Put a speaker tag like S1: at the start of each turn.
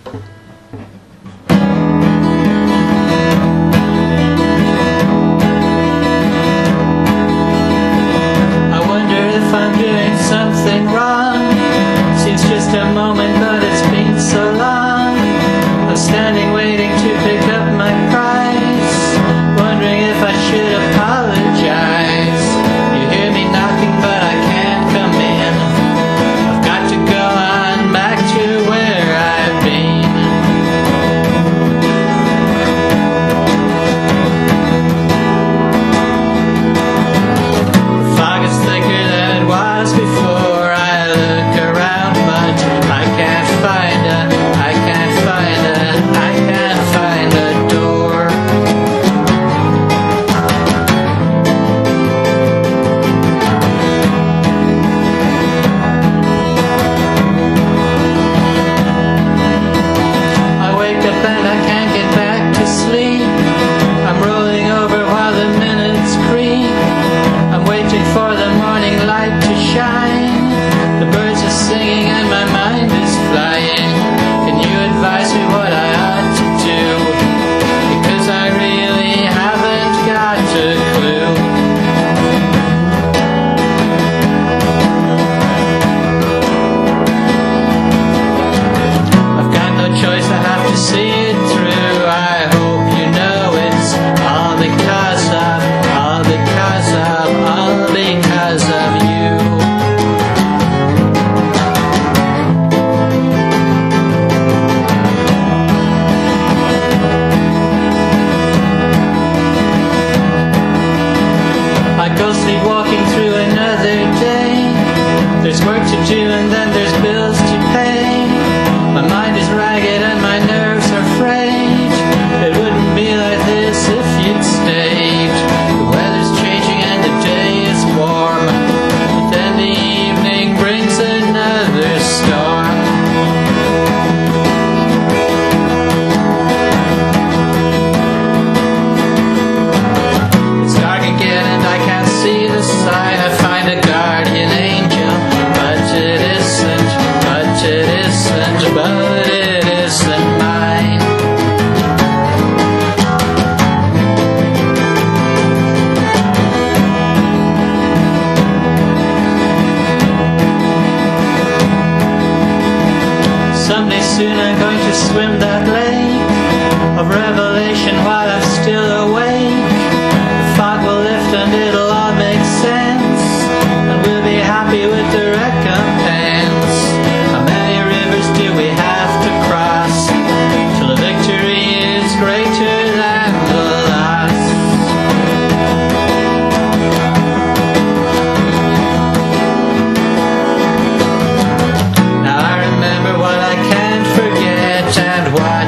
S1: Something wrong. Seems just a moment, but it's been so long. I'm standing waiting to pick up my prize, wondering if I should apologize. You hear me knocking, but I can't come in. I've got to go on back to where I've been. The fog is thicker than it was before. Sleepwalking through another day. There's work to do and then there's bills to pay. My mind is ragged and my nerves are frayed. It wouldn't be like this if you'd stayed. The weather's changing and the day is warm, but then the evening brings another storm. It's dark again and I can't see the sign. I find a guardian angel, but it isn't, but it isn't, but it isn't mine. Someday soon I'm going to swim that lake of revelation while I'm still awake. The fog will lift and it'll all make sense, and we'll be happy with the recompense. How many rivers do we have to cross till the victory is greater than the loss? Now I remember what I can't forget and why